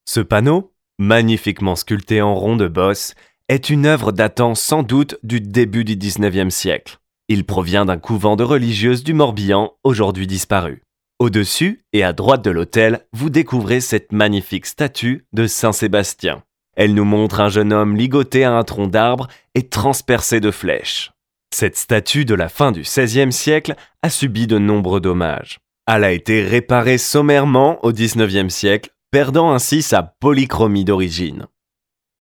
Ce panneau, magnifiquement sculpté en rond de bosse, est une œuvre datant sans doute du début du XIXe siècle. Il provient d'un couvent de religieuses du Morbihan, aujourd'hui disparu. Au-dessus et à droite de l'autel, vous découvrez cette magnifique statue de Saint Sébastien. Elle nous montre un jeune homme ligoté à un tronc d'arbre et transpercé de flèches. Cette statue de la fin du XVIe siècle a subi de nombreux dommages. Elle a été réparée sommairement au XIXe siècle, perdant ainsi sa polychromie d'origine.